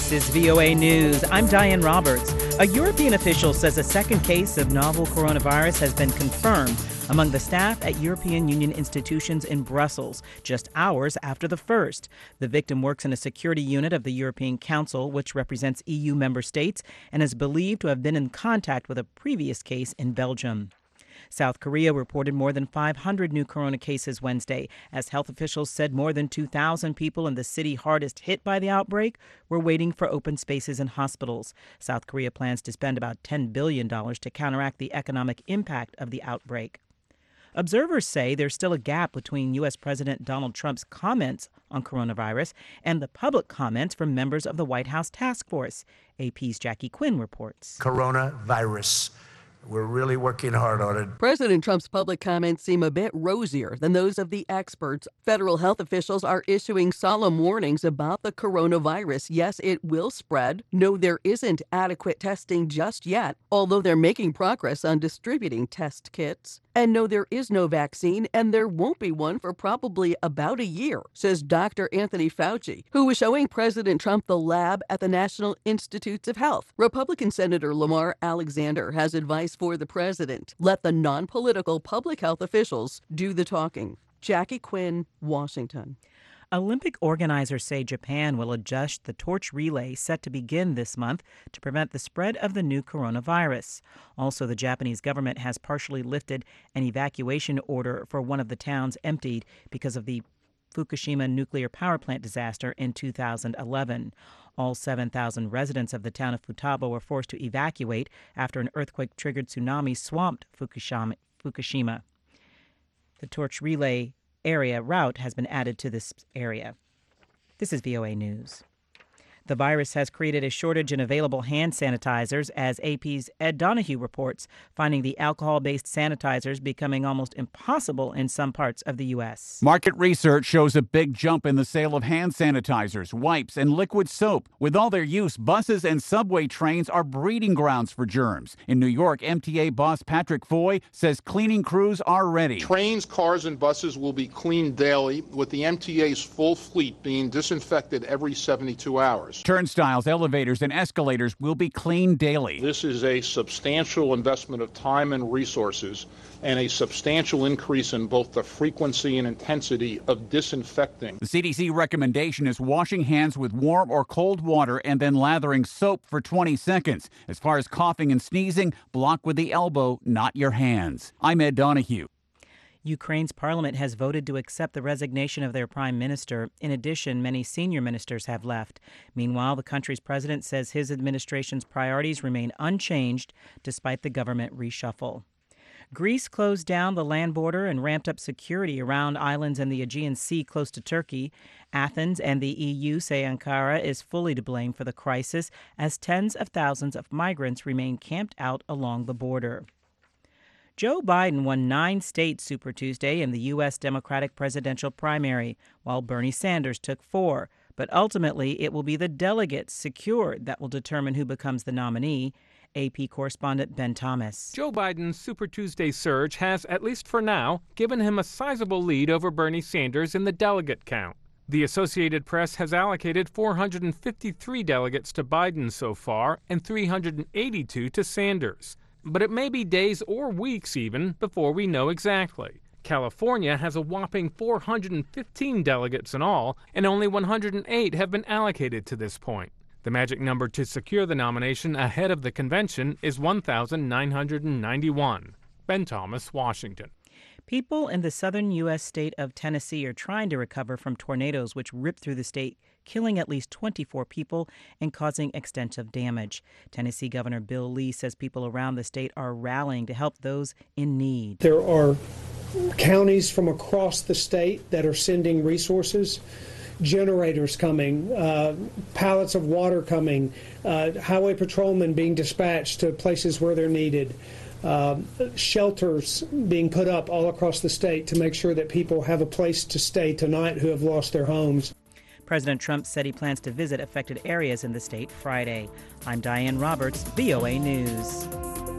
This is VOA News. I'm Diane Roberts. A European official says a second case of novel coronavirus has been confirmed among the staff at European Union institutions in Brussels, just hours after the first. The victim works in a security unit of the European Council, which represents EU member states, and is believed to have been in contact with a previous case in Belgium. South Korea reported more than 500 new corona cases Wednesday, as health officials said more than 2,000 people in the city hardest hit by the outbreak were waiting for open spaces in hospitals. South Korea plans to spend about $10 billion to counteract the economic impact of the outbreak. Observers say there's still a gap between U.S. President Donald Trump's comments on coronavirus and the public comments from members of the White House task force. AP's Jackie Quinn reports. Coronavirus. We're really working hard on it. President Trump's public comments seem a bit rosier than those of the experts. Federal health officials are issuing solemn warnings about the coronavirus. Yes, it will spread. No, there isn't adequate testing just yet, although they're making progress on distributing test kits. And no, there is no vaccine, and there won't be one for probably about a year, says Dr. Anthony Fauci, who was showing President Trump the lab at the National Institutes of Health. Republican Senator Lamar Alexander has advice for the president. Let the non-political public health officials do the talking. Jackie Quinn, Washington. Olympic organizers say Japan will adjust the torch relay set to begin this month to prevent the spread of the new coronavirus. Also, the Japanese government has partially lifted an evacuation order for one of the towns emptied because of the Fukushima nuclear power plant disaster in 2011. All 7,000 residents of the town of Futaba were forced to evacuate after an earthquake-triggered tsunami swamped Fukushima. The torch relay area route has been added to this area. This is VOA News. The virus has created a shortage in available hand sanitizers, as AP's Ed Donahue reports, finding the alcohol-based sanitizers becoming almost impossible in some parts of the U.S. Market research shows a big jump in the sale of hand sanitizers, wipes, and liquid soap. With all their use, buses and subway trains are breeding grounds for germs. In New York, MTA boss Patrick Foy says cleaning crews are ready. Trains, cars, and buses will be cleaned daily, with the MTA's full fleet being disinfected every 72 hours. Turnstiles, elevators, and escalators will be cleaned daily. This is a substantial investment of time and resources, and a substantial increase in both the frequency and intensity of disinfecting. The CDC recommendation is washing hands with warm or cold water and then lathering soap for 20 seconds. As far as coughing and sneezing, block with the elbow, not your hands. I'm Ed Donahue. Ukraine's parliament has voted to accept the resignation of their prime minister. In addition, many senior ministers have left. Meanwhile, the country's president says his administration's priorities remain unchanged despite the government reshuffle. Greece closed down the land border and ramped up security around islands in the Aegean Sea close to Turkey. Athens and the EU say Ankara is fully to blame for the crisis, as tens of thousands of migrants remain camped out along the border. Joe Biden won 9 states Super Tuesday in the U.S. Democratic presidential primary, while Bernie Sanders took 4. But ultimately, it will be the delegates secured that will determine who becomes the nominee. AP correspondent Ben Thomas. Joe Biden's Super Tuesday surge has, at least for now, given him a sizable lead over Bernie Sanders in the delegate count. The Associated Press has allocated 453 delegates to Biden so far and 382 to Sanders. But it may be days or weeks even before we know exactly. California has a whopping 415 delegates in all, and only 108 have been allocated to this point. The magic number to secure the nomination ahead of the convention is 1,991. Ben Thomas, Washington. People in the southern U.S. state of Tennessee are trying to recover from tornadoes which ripped through the state, killing at least 24 people and causing extensive damage. Tennessee Governor Bill Lee says people around the state are rallying to help those in need. There are counties from across the state that are sending resources, generators coming, pallets of water coming, highway patrolmen being dispatched to places where they're needed. Shelters being put up all across the state to make sure that people have a place to stay tonight who have lost their homes. President Trump said he plans to visit affected areas in the state Friday. I'm Diane Roberts, VOA News.